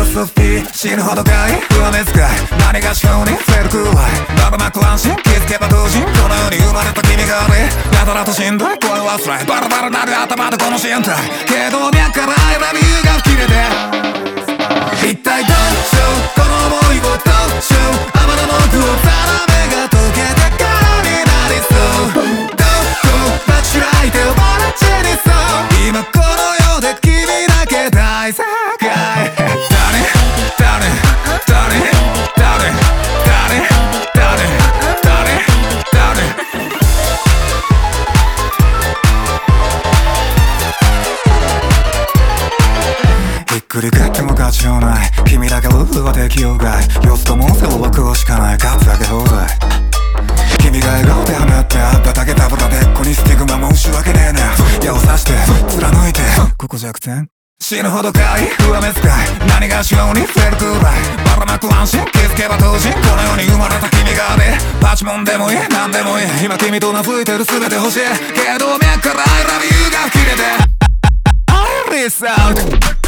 ロソフィー死ぬほどかい上目遣い何がしようにフェルクライバブなく安心気づけば同時この世に生まれた君がねやたらとしんどい声はつらいバラバラなる頭でこの身体けど脈からI love youが吹き出て一体どうしようこの想いをどうしよう天の奥をザラメが溶けて空になりそうどこ待ち開いて溺れちゃいそう今この世で君だけ大正解ひっくり返っても勝ちようない君だけルールは適用外様子ともせを枠をしかない勝つだけ放題君が笑顔で放ってあっただけたぶらでっこにスティグマ申し訳ねえな矢を刺して貫いてここ弱点死ぬほどかい上目遣い何がしようにフェルクライバラなく安心気づけば当時この世に生まれた君がねパチモンでもいい何でもいい今君と名吹いてる全て欲しいけど脈から I love you が吹き出てI release out